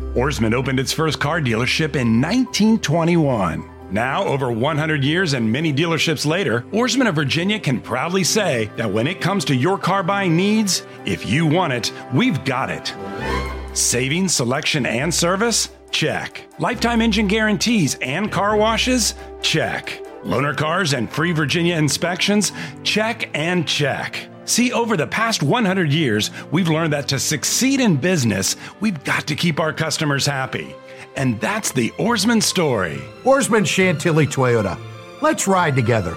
Oarsman opened its first car dealership in 1921. Now, over 100 years and many dealerships later, Oarsman of Virginia can proudly say that when it comes to your car buying needs, if you want it, we've got it. Savings, selection, and service? Check. Lifetime engine guarantees and car washes? Check. Loaner cars and free Virginia inspections? Check and check. See, over the past 100 years, we've learned that to succeed in business, we've got to keep our customers happy. And that's the Oarsman story. Oarsman Chantilly Toyota. Let's ride together.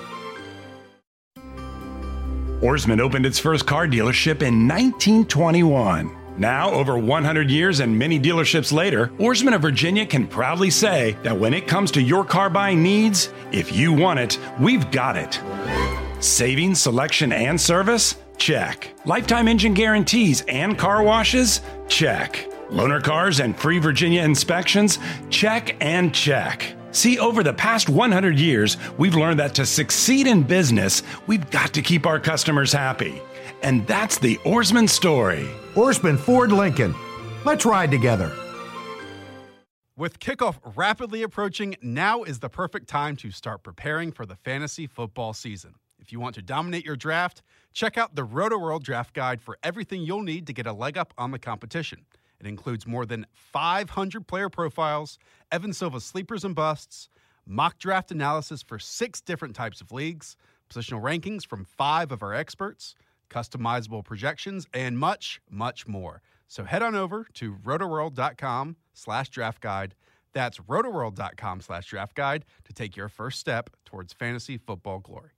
Oarsman opened its first car dealership in 1921. Now, over 100 years and many dealerships later, Oarsman of Virginia can proudly say that when it comes to your car buying needs, if you want it, we've got it. Savings, selection, and service? Check. Lifetime engine guarantees and car washes? Check. Loaner cars and free Virginia inspections? Check and check. See, over the past 100 years, we've learned that to succeed in business, we've got to keep our customers happy. And that's the Oarsman story. Oarsman Ford Lincoln. Let's ride together. With kickoff rapidly approaching, now is the perfect time to start preparing for the fantasy football season. If you want to dominate your draft, check out the Roto-World Draft Guide for everything you'll need to get a leg up on the competition. It includes more than 500 player profiles, Evan Silva sleepers and busts, mock draft analysis for 6 different types of leagues, positional rankings from 5 of our experts, customizable projections, and much, much more. So head on over to rotoworld.com/draft guide. That's rotoworld.com/draft guide to take your first step towards fantasy football glory.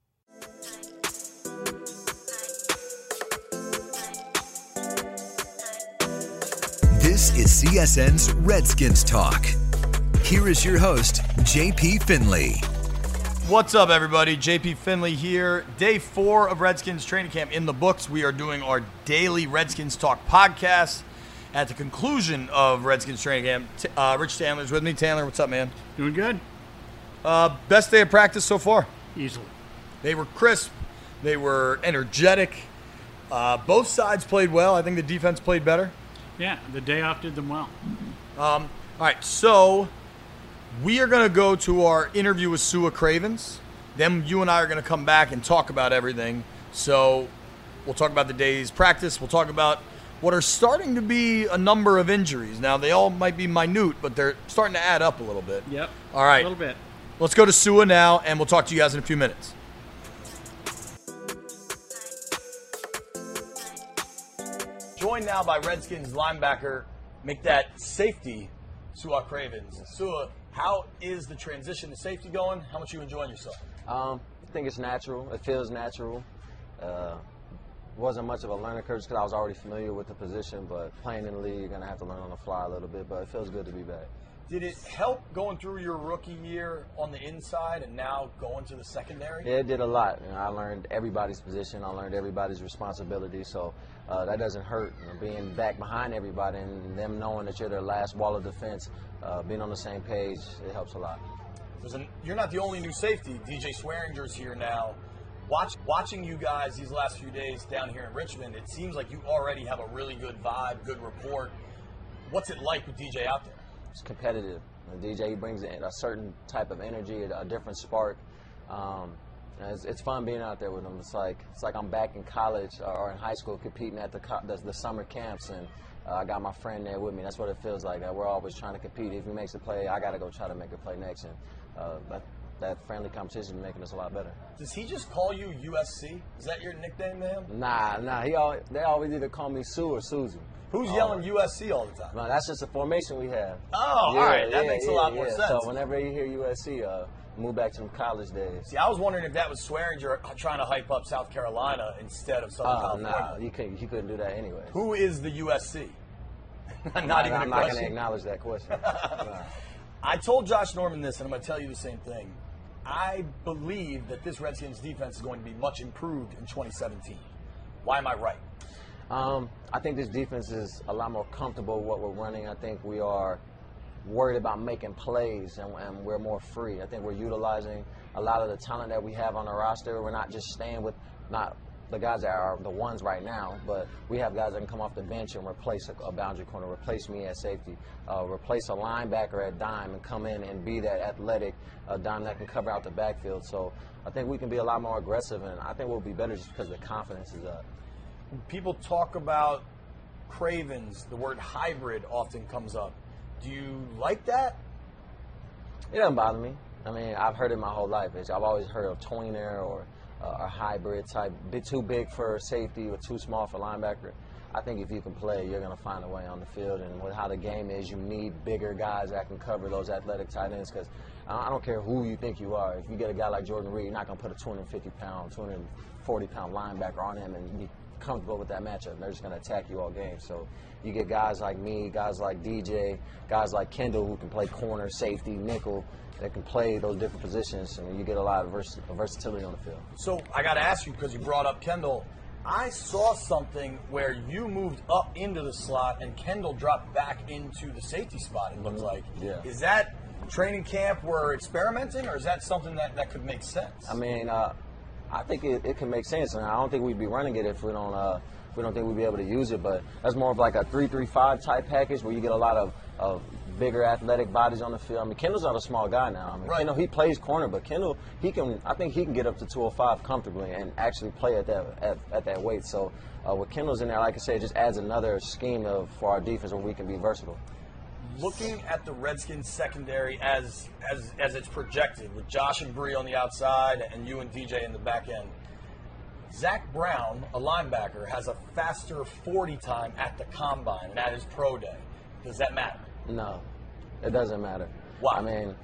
This is CSN's Redskins Talk. Here is your host, JP Finley. What's up, everybody? JP Finley here. Day 4 of Redskins training camp in the books. We are doing our daily Redskins Talk podcast. At the conclusion of Redskins training camp, Rich Tandler's with me. Tandler, what's up, man? Doing good. Best day of practice so far? Easily. They were crisp. They were energetic. Both sides played well. I think the defense played better. Yeah, the day off did them well. All right, so we are going to go to our interview with Sua Cravens. Then you and I are going to come back and talk about everything. So we'll talk about the day's practice. We'll talk about what are starting to be a number of injuries. Now, they all might be minute, but they're starting to add up a little bit. Yep. All right. A little bit. Let's go to Sua now, and we'll talk to you guys in a few minutes. Joined now by Redskins linebacker, make that safety, Sua Cravens. Sua, how is the transition to safety going? How much are you enjoying yourself? I think it's natural. It feels natural. Wasn't much of a learning curve because I was already familiar with the position, but playing in the league, you're going to have to learn on the fly a little bit, but it feels good to be back. Did it help going through your rookie year on the inside and now going to the secondary? Yeah, it did a lot. You know, I learned everybody's position. I learned everybody's responsibility, so that doesn't hurt. You know, being back behind everybody and them knowing that you're their last wall of defense, being on the same page, it helps a lot. You're not the only new safety. DJ Swearinger's here now. Watching you guys these last few days down here in Richmond, it seems like you already have a really good vibe, good rapport. What's it like with DJ out there? It's competitive. DJ, he brings in a certain type of energy, a different spark. It's fun being out there with him. It's like I'm back in college or in high school competing at the summer camps, and I got my friend there with me. That's what it feels like. We're always trying to compete. If he makes a play, I got to go try to make a play next. And that friendly competition is making us a lot better. Does he just call you USC? Is that your nickname to him? Nah. They always either call me Sue or Susan. Who's yelling USC all the time? No, that's just a formation we have. Oh, yeah, all right. That makes a lot more sense. So whenever you hear USC, move back to them college days. See, I was wondering if that was Swearinger trying to hype up South Carolina instead of Southern California. No, you couldn't do that anyway. Who is the USC? I'm not going to acknowledge that question. I told Josh Norman this, and I'm going to tell you the same thing. I believe that this Redskins defense is going to be much improved in 2017. Why am I right? I think this defense is a lot more comfortable with what we're running. I think we are worried about making plays, and we're more free. I think we're utilizing a lot of the talent that we have on the roster. We're not just staying with the guys that are the ones right now, but we have guys that can come off the bench and replace a boundary corner, replace me at safety, replace a linebacker at dime and come in and be that athletic dime that can cover out the backfield. So I think we can be a lot more aggressive, and I think we'll be better just because the confidence is up. People talk about Cravens, the word hybrid often comes up. Do you like that? It doesn't bother me. I mean, I've heard it my whole life. I've always heard of tweener or a hybrid type, bit too big for safety or too small for linebacker. I think if you can play, you're going to find a way on the field. And with how the game is, you need bigger guys that can cover those athletic tight ends, because I don't care who you think you are. If you get a guy like Jordan Reed, you're not going to put a 250-pound, 240-pound linebacker on him and be comfortable with that matchup. They're just going to attack you all game. So you get guys like me, guys like DJ, guys like Kendall who can play corner, safety, nickel, that can play those different positions, and you get a lot of versatility on the field. So I got to ask you, because you brought up Kendall, I saw something where you moved up into the slot and Kendall dropped back into the safety spot, it looks like. Yeah. Is that training camp we're experimenting, or is that something that could make sense? I mean, I think it can make sense, and I don't think we'd be running it if we don't think we'd be able to use it. But that's more of like a 3-3-5 type package where you get a lot of bigger athletic bodies on the field. I mean, Kendall's not a small guy now. I mean, right. Kendall, he plays corner, but Kendall, I think he can get up to 205 comfortably and actually play at that weight. So with Kendall's in there, like I said, it just adds another scheme for our defense where we can be versatile. Looking at the Redskins secondary as it's projected, with Josh and Bree on the outside and you and DJ in the back end, Zach Brown, a linebacker, has a faster 40 time at the combine and at his pro day. Does that matter? No, it doesn't matter. Why? I mean,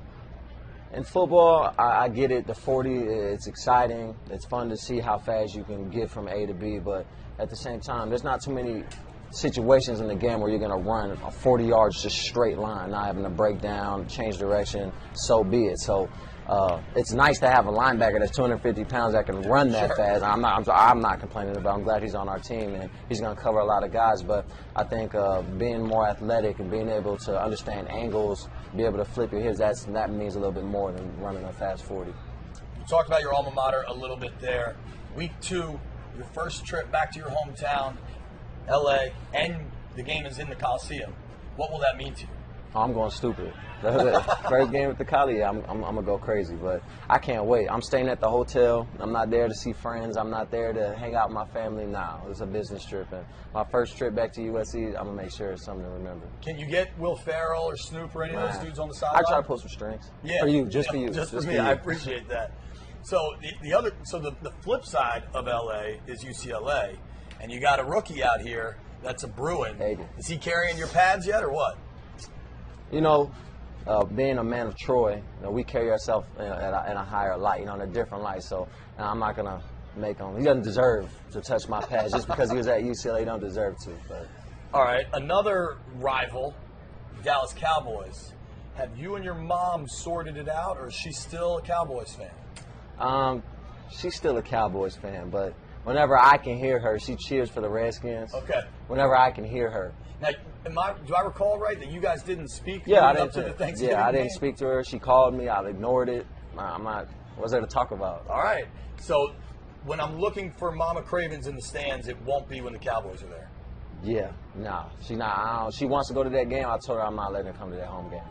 in football, I get it. The 40, it's exciting. It's fun to see how fast you can get from A to B. But at the same time, there's not too many situations in the game where you're going to run a 40 yards just straight line, not having to break down, change direction, so be it. So it's nice to have a linebacker that's 250 pounds that can run that fast. I'm not complaining about it. I'm glad he's on our team, and he's going to cover a lot of guys. But I think being more athletic and being able to understand angles, be able to flip your hips, that means a little bit more than running a fast 40. You talked about your alma mater a little bit there. Week 2, your first trip back to your hometown, LA, and the game is in the Coliseum. What will that mean to you? I'm going stupid. First game at the Coliseum, I'm going to go crazy, but I can't wait. I'm staying at the hotel. I'm not there to see friends. I'm not there to hang out with my family now. It's a business trip, and my first trip back to USC, I'm going to make sure it's something to remember. Can you get Will Ferrell or Snoop or any of those dudes on the sideline? I try to pull some strings. Yeah. For you, just for you. Just for me, I appreciate that. So the flip side of LA is UCLA, and you got a rookie out here that's a Bruin. Hagen. Is he carrying your pads yet, or what? You know, being a man of Troy, we carry ourselves in a higher light, in a different light. So I'm not going to make him. He doesn't deserve to touch my pads just because he was at UCLA. He don't deserve to. But. All right, another rival, Dallas Cowboys. Have you and your mom sorted it out, or is she still a Cowboys fan? She's still a Cowboys fan, but whenever I can hear her, she cheers for the Redskins. Okay. Whenever I can hear her. Now, do I recall right that you guys didn't speak up to the Thanksgiving I didn't game? speak to her. She called me. I ignored it. What's there to talk about? All right. So when I'm looking for Mama Cravens in the stands, it won't be when the Cowboys are there. Yeah, no. She wants to go to that game. I told her I'm not letting her come to that home game.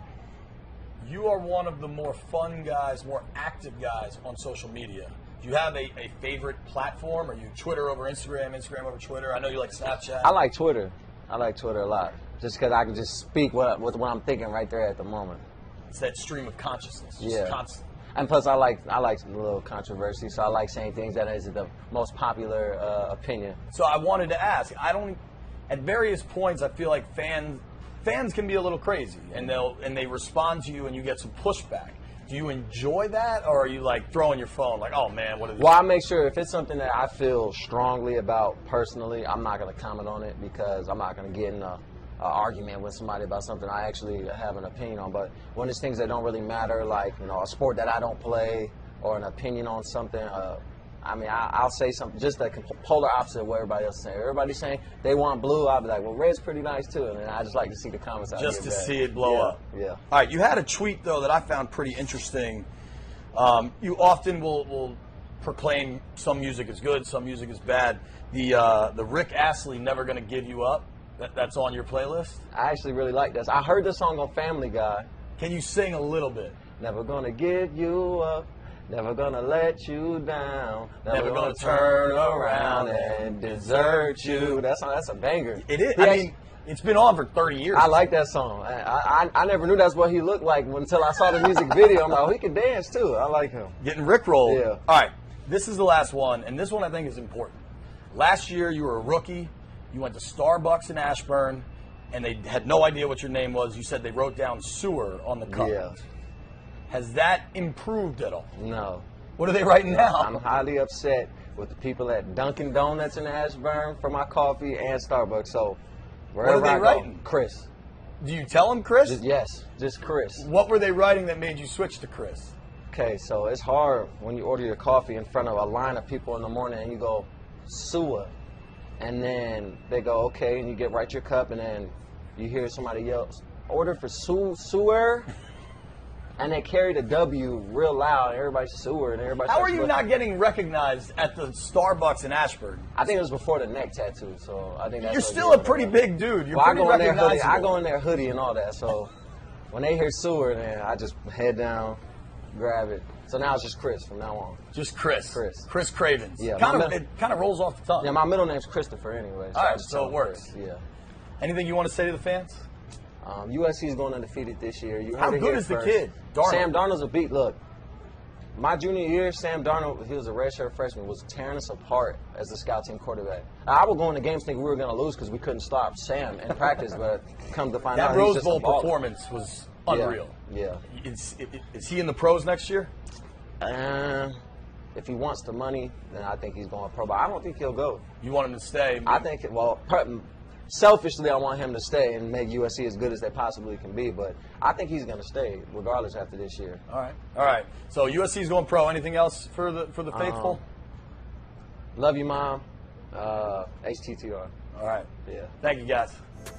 You are one of the more fun guys, more active guys on social media. Do you have a favorite platform? Are you Twitter over Instagram, Instagram over Twitter? I know you like Snapchat. I like Twitter. I like Twitter a lot, just because I can just speak what I'm thinking right there at the moment. It's that stream of consciousness, just yeah. constant. And plus, I like a little controversy, so I like saying things that isn't the most popular opinion. So I wanted to ask. At various points, I feel like fans can be a little crazy, and they respond to you, and you get some pushback. Do you enjoy that, or are you like throwing your phone like, oh man, what is this? Well, I make sure if it's something that I feel strongly about personally, I'm not going to comment on it because I'm not going to get in an argument with somebody about something I actually have an opinion on. But when it's things that don't really matter, like a sport that I don't play or an opinion on something, I'll say something just the polar opposite of what everybody else is saying. Everybody's saying they want blue. I'll be like, well, red's pretty nice too. And then I just like to see the comments out there. Just to see it blow up. Yeah. All right. You had a tweet though that I found pretty interesting. You often will proclaim some music is good, some music is bad. The Rick Astley "Never Gonna Give You Up," that's on your playlist? I actually really like this. I heard this song on Family Guy. Can you sing a little bit? Never gonna give you up, never gonna let you down, never gonna turn around and desert you. That's a banger. It is. I mean, it's been on for 30 years. I like that song. I never knew that's what he looked like until I saw the music video. I'm like, oh, he can dance too. I like him. Getting rickrolled. Yeah. All right, this is the last one, and this one I think is important. Last year, you were a rookie. You went to Starbucks in Ashburn, and they had no idea what your name was. You said they wrote down Sewer on the cup. Yeah. Has that improved at all? No. What are they writing now? I'm highly upset with the people at Dunkin' Donuts in Ashburn for my coffee and Starbucks. So, wherever what are they writing? Chris. Do you tell them Chris? Yes, just Chris. What were they writing that made you switch to Chris? Okay, so it's hard when you order your coffee in front of a line of people in the morning and you go, Sewer. And then they go, okay, and you get right your cup, and then you hear somebody else, order for Sewer. And they carry the W real loud, and everybody's Sewer, and everybody. How are you not getting recognized at the Starbucks in Ashburn? I think it was before the neck tattoo, so I think that's. You're still a pretty big dude. You're pretty recognizable. I go in there hoodie and all that, so when they hear Sewer, then I just head down, grab it. So now it's just Chris from now on. Just Chris. Chris Cravens. Yeah. It kind of rolls off the tongue. Yeah, my middle name's Christopher anyway. All right, so it works. Chris. Yeah. Anything you want to say to the fans? USC is going undefeated this year. How good is the kid? Darnold. Sam Darnold's a beat. Look, my junior year, Sam Darnold, he was a redshirt freshman, was tearing us apart as the scout team quarterback. I would go into games thinking we were going to lose because we couldn't stop Sam in practice, but come to find out that Rose Bowl performance was unreal. Yeah. Is he in the pros next year? If he wants the money, then I think he's going pro. But I don't think he'll go. You want him to stay? I think, selfishly, I want him to stay and make USC as good as they possibly can be. But I think he's going to stay regardless after this year. All right. So USC's going pro. Anything else for the faithful? Love you, Mom. HTTR. All right. Yeah. Thank you, guys.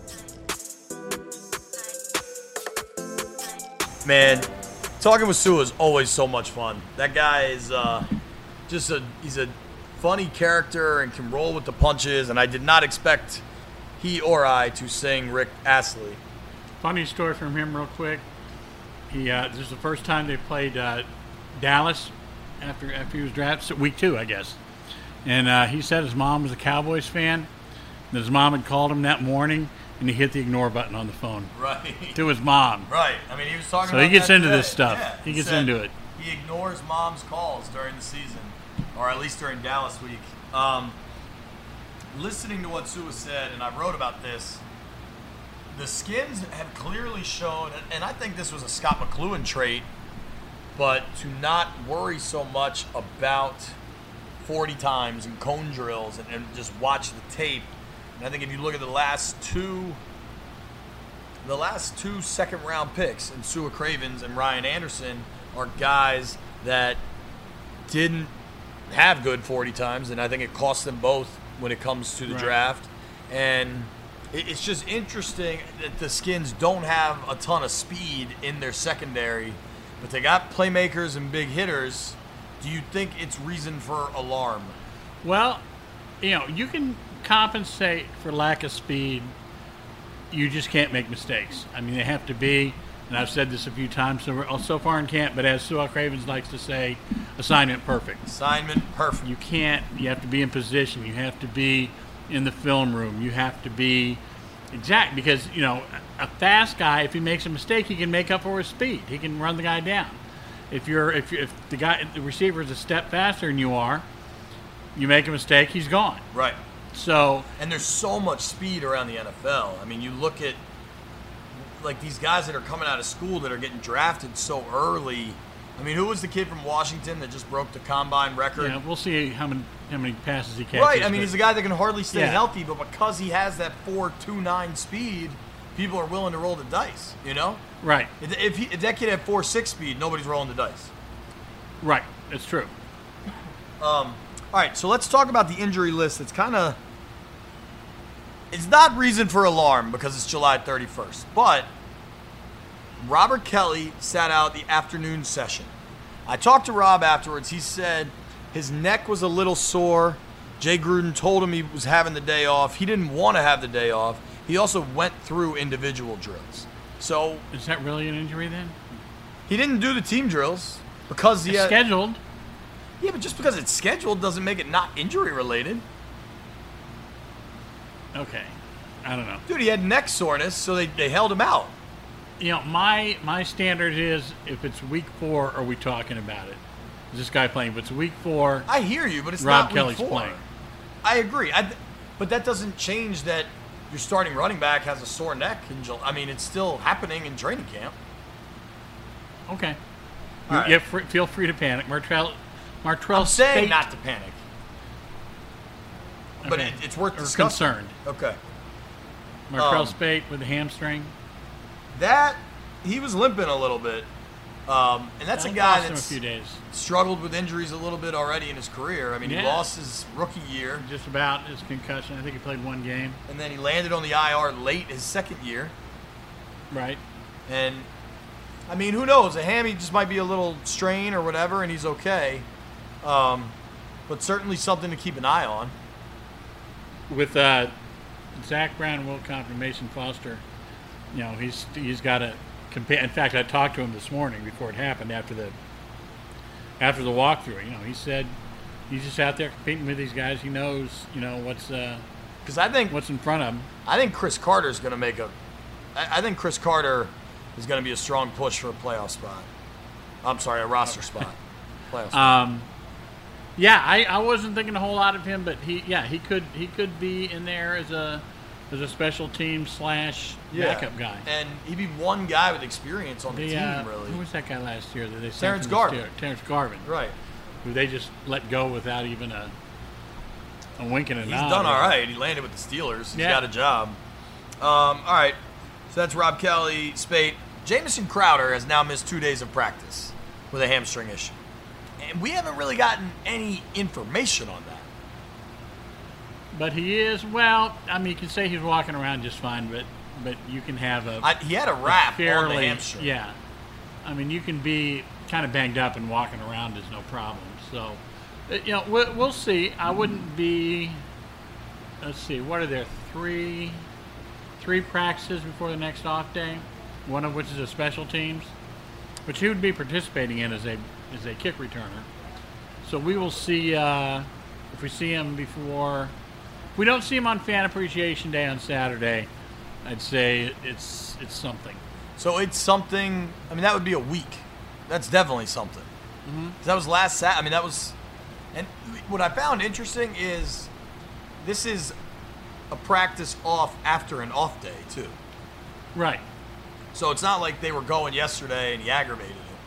Man, talking with Sue is always so much fun. That guy is he's a funny character and can roll with the punches, and I did not expect he or I to sing Rick Astley. Funny story from him real quick. This is the first time they played Dallas after he was drafted, week 2, I guess. And he said his mom was a Cowboys fan, and his mom had called him that morning, and he hit the ignore button on the phone. Right. To his mom. Right. I mean, he was talking about So he gets into today. this stuff. Yeah, he gets into it. He ignores mom's calls during the season, or at least during Dallas week. Listening to what Sue said, and I wrote about this, the Skins have clearly shown, and I think this was a Scott McCloughan trait, but to not worry so much about 40 times and cone drills and just watch the tape. And I think if you look at the last two second-round picks, and Sua Cravens and Ryan Anderson are guys that didn't have good 40 times, and I think it cost them both when it comes to the draft. And it's just interesting that the Skins don't have a ton of speed in their secondary, but they got playmakers and big hitters. Do you think it's reason for alarm? Well, you can compensate for lack of speed. You just can't make mistakes. I mean, they have to be, and I've said this a few times so far in camp, but as Sue Cravens likes to say, assignment perfect. Assignment perfect. You have to be in position. You have to be in the film room. You have to be exact because, a fast guy, if he makes a mistake, he can make up for his speed. He can run the guy down. If the receiver is a step faster than you are, you make a mistake, he's gone. Right. So, and there's so much speed around the NFL. I mean, you look at like these guys that are coming out of school that are getting drafted so early. I mean, who was the kid from Washington that just broke the combine record? Yeah, we'll see how many passes he catches. Right. I mean, he's a guy that can hardly stay healthy, but because he has that 4.29 speed, people are willing to roll the dice. Right. If that kid had 4.6 speed, nobody's rolling the dice. Right. That's true. All right, so let's talk about the injury list. It's not reason for alarm because it's July 31st, but Robert Kelly sat out the afternoon session. I talked to Rob afterwards. He said His neck was a little sore. Jay Gruden told him he was having the day off. He didn't want to have the day off. He also went through individual drills. So is that really an injury then? He didn't do the team drills because it's scheduled. Yeah, but just because it's scheduled doesn't make it not injury related. Okay. I don't know. Dude, he had neck soreness, so they held him out. You know, my standard is if it's week 4, are we talking about it? Is this guy playing? If it's week 4, I hear you, but it's Rob not Kelly's week 4. playing. I agree. But that doesn't change that your starting running back has a sore neck. I mean, it's still happening in training camp. Okay. Right. Yeah, feel free to panic. Martrell I'm saying Spate, not to panic. But okay. it's worth Or discussing. concerned. Okay. Martrell Spate with a hamstring. That, he was limping a little bit. And that's a That'll guy cost him that's a few days. struggled with injuries a little bit already in his career. I mean, Yeah. he lost his rookie year, Just about his concussion. I think he played 1 game. and then he landed on the IR late his second year. Right. And, I mean, who knows? A hammy just might be a little strain or whatever, and he's okay. But certainly something to keep an eye on. With Zach Brown and Will Compton, Mason Foster, you know, he's got to compare. In fact, I talked to him this morning before it happened after the walkthrough. You know, he said he's just out there competing with these guys. He knows, you know, Because I think what's in front of him. I think Chris Carter is going to make I think Chris Carter is going to be a strong push for a playoff spot. I'm sorry, a roster spot. Playoff spot. Yeah, I wasn't thinking a whole lot of him, but he could be in there as a special team / backup guy. And he'd be one guy with experience on the team, really. Who was that guy last year that they sent Terrence from the Garvin. Steelers? Terrence Garvin. Right. Who they just let go without even a wink and a nod. He's done all right. He landed with the Steelers. He's Yeah. got a job. All right. So that's Rob Kelly, Spate. Jamison Crowder has now missed 2 days of practice with a hamstring issue. And we haven't really gotten any information on that. But he is, well, I mean, you can say he's walking around just fine, but you can have He had a wrap fairly, on the hamstring. Yeah. I mean, you can be kind of banged up and walking around is no problem. So, you know, we'll see. I wouldn't be, let's see, what are there, three practices before the next off day, one of which is a special teams, which he would be participating in as a kick returner. So we will see if we see him before. If we don't see him on Fan Appreciation Day on Saturday, I'd say it's something. So it's something. I mean, that would be a week. That's definitely something. Mm-hmm. That was last Saturday. I mean, that was. And what I found interesting is this is a practice off after an off day too. Right. So it's not like they were going yesterday and he aggravated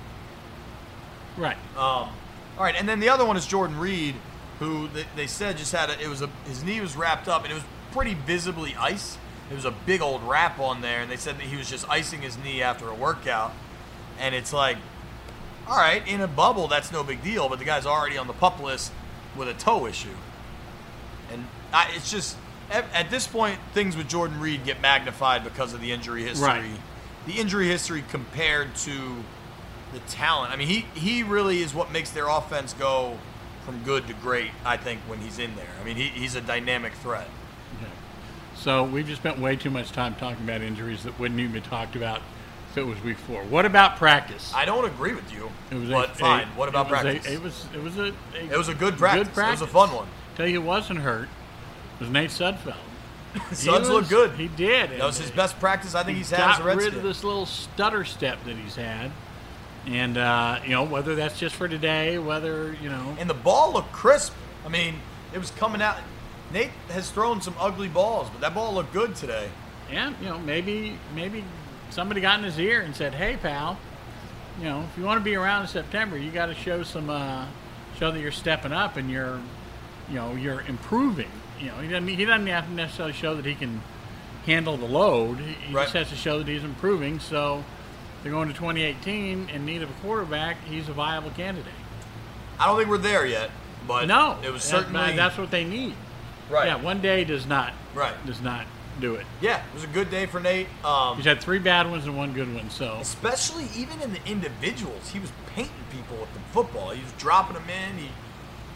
it. Right. All right, and then the other one is Jordan Reed, who they said just had his knee was wrapped up and it was pretty visibly ice. It was a big old wrap on there, and they said that he was just icing his knee after a workout. And it's like, all right, in a bubble, that's no big deal, but the guy's already on the PUP list with a toe issue. And it's just, at this point, things with Jordan Reed get magnified because of the injury history. Right. The injury history compared to the talent. I mean, he really is what makes their offense go from good to great, I think, when he's in there. I mean, he's a dynamic threat. Okay. So we've just spent way too much time talking about injuries that wouldn't even be talked about if it was week 4. What about practice? I don't agree with you, It was but fine. What about practice? It was a good practice. It was a fun one. Tell you who wasn't hurt was Nate Sudfeld. Suggs looked good. He did. That was his best practice I think he's had as a Got rid Redskin. of this little stutter step that he's had. And, whether that's just for today, whether, And the ball looked crisp. I mean, it was coming out. Nate has thrown some ugly balls, but that ball looked good today. And, maybe somebody got in his ear and said, hey, pal, if you want to be around in September, you got to show show that you're stepping up and you're improving. He doesn't have to necessarily show that he can handle the load. He Right. just has to show that he's improving. So they're going to 2018 in need of a quarterback. He's a viable candidate. I don't think we're there yet, but No, it was certainly that's what they need. right. Yeah, one day does not do it. Yeah, it was a good day for Nate. He's had 3 bad ones and 1 good one. So Especially even in the individuals, he was painting people with the football. He was dropping them in.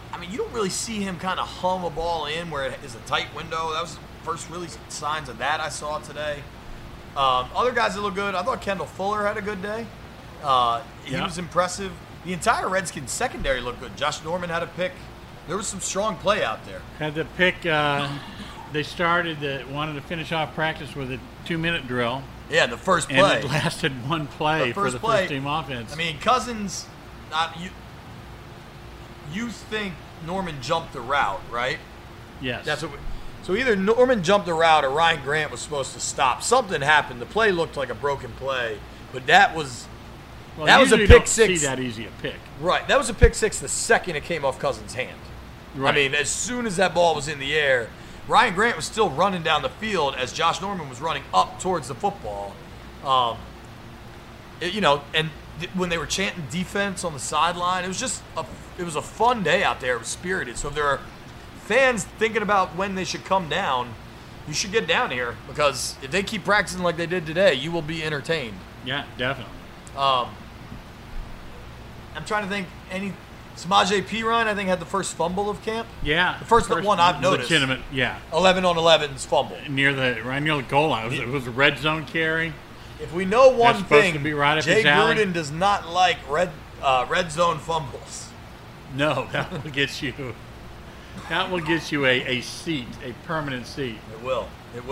I mean, you don't really see him kind of hum a ball in where it is a tight window. That was the first really signs of that I saw today. Other guys that look good, I thought Kendall Fuller had a good day. He was impressive. The entire Redskins secondary looked good. Josh Norman had a pick. There was some strong play out there. Had the pick. They wanted to finish off practice with a 2-minute drill. Yeah, the first play. And it lasted one play for the first team offense. I mean, Cousins, you think Norman jumped the route, right? Yes. So either Norman jumped the route or Ryan Grant was supposed to stop. Something happened. The play looked like a broken play, but that was a pick six. See that easy a pick. Right. That was a pick six the second it came off Cousins' hand. Right. I mean, as soon as that ball was in the air, Ryan Grant was still running down the field as Josh Norman was running up towards the football. And when they were chanting defense on the sideline, it was a fun day out there. It was spirited. So if there are fans thinking about when they should come down, you should get down here, because if they keep practicing like they did today, you will be entertained. Yeah, definitely. I'm trying to think. Samaje Perine, I think, had the first fumble of camp. Yeah. The first one I've noticed. Legitimate, yeah. 11-on-11's fumble. Right near the goal line. It was a red zone carry. If we know one thing, to be right up Jay his alley. Gruden does not like red zone fumbles. No, that will get you. That will get you a seat, a permanent seat. It will.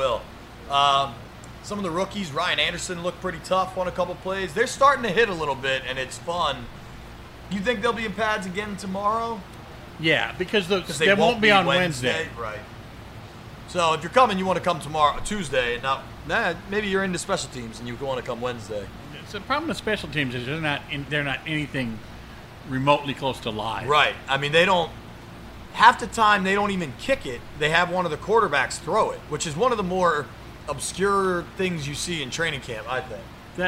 Some of the rookies, Ryan Anderson looked pretty tough on a couple plays. They're starting to hit a little bit, and it's fun. You think they'll be in pads again tomorrow? Yeah, because they won't be on Wednesday. Right. So if you're coming, you want to come Tuesday, and maybe you're into special teams and you want to come Wednesday. So the problem with special teams is they're not anything remotely close to live. Right. I mean, half the time they don't even kick it. They have one of the quarterbacks throw it, which is one of the more obscure things you see in training camp, I think.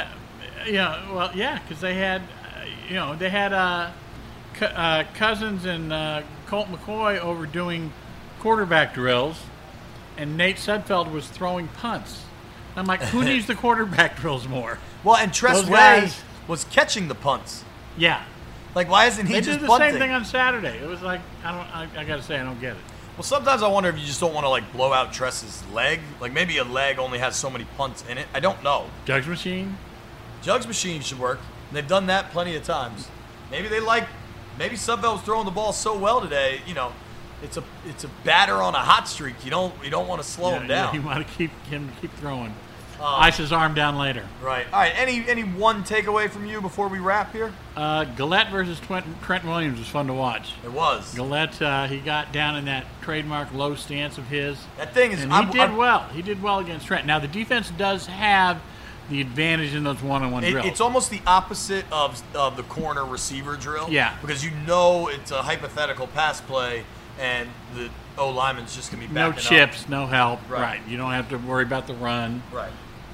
Because they had. They had Cousins and Colt McCoy over doing quarterback drills, and Nate Sudfeld was throwing punts. I'm like, who needs the quarterback drills more? Well, and Tress Way was catching the punts. Yeah. Like, why isn't he just punting? They did the same thing on Saturday. It was like, I got to say, I don't get it. Well, sometimes I wonder if you just don't want to, blow out Tress's leg. Like, maybe a leg only has so many punts in it. I don't know. Jugs machine should work. They've done that plenty of times. Maybe Sudfeld was throwing the ball so well today. It's a batter on a hot streak. You don't want to slow him down. You want to keep throwing. Ice his arm down later. Right. All right. Any one takeaway from you before we wrap here? Gillette versus Trent Williams was fun to watch. It was. Gillette, he got down in that trademark low stance of his. That thing is. And he did well. He did well against Trent. Now the defense does have the advantage in those one-on-one drills. It's almost the opposite of the corner receiver drill. Yeah. Because it's a hypothetical pass play, and the O-lineman's just going to be backing up. No chips, no help. Right. You don't have to worry about the run. Right.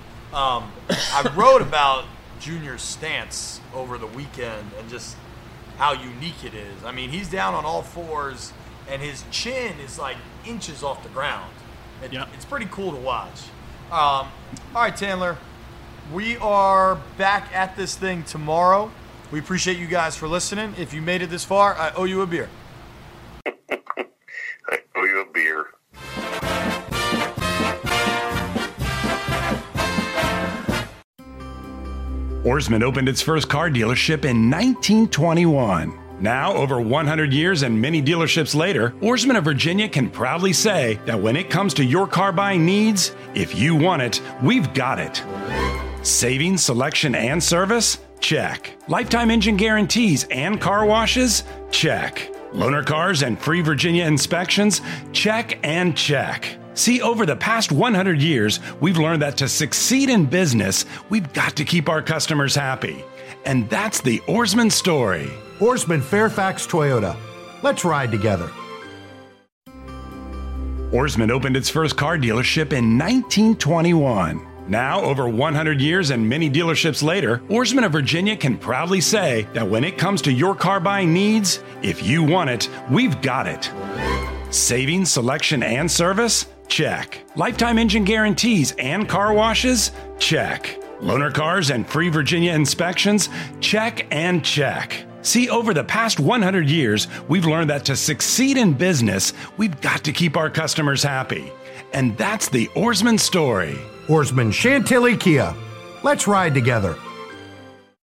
I wrote about Junior's stance over the weekend and just how unique it is. I mean, he's down on all fours, and his chin is like inches off the ground. It's pretty cool to watch. All right, Tandler. We are back at this thing tomorrow. We appreciate you guys for listening. If you made it this far, I owe you a beer. I owe you a beer. Ourisman opened its first car dealership in 1921. Now, over 100 years and many dealerships later, Ourisman of Virginia can proudly say that when it comes to your car buying needs, if you want it, we've got it. Savings, selection, and service? Check. Lifetime engine guarantees and car washes? Check. Loaner cars and free Virginia inspections? Check and check. See, over the past 100 years, we've learned that to succeed in business, we've got to keep our customers happy. And that's the Ourisman story. Ourisman Fairfax Toyota. Let's ride together. Ourisman opened its first car dealership in 1921. Now, over 100 years and many dealerships later, Ourisman of Virginia can proudly say that when it comes to your car buying needs, if you want it, we've got it. Savings, selection, and service? Check. Lifetime engine guarantees and car washes? Check. Loaner cars and free Virginia inspections? Check and check. See, over the past 100 years, we've learned that to succeed in business, we've got to keep our customers happy. And that's the Ourisman story. Ourisman Chantilly Kia. Let's ride together.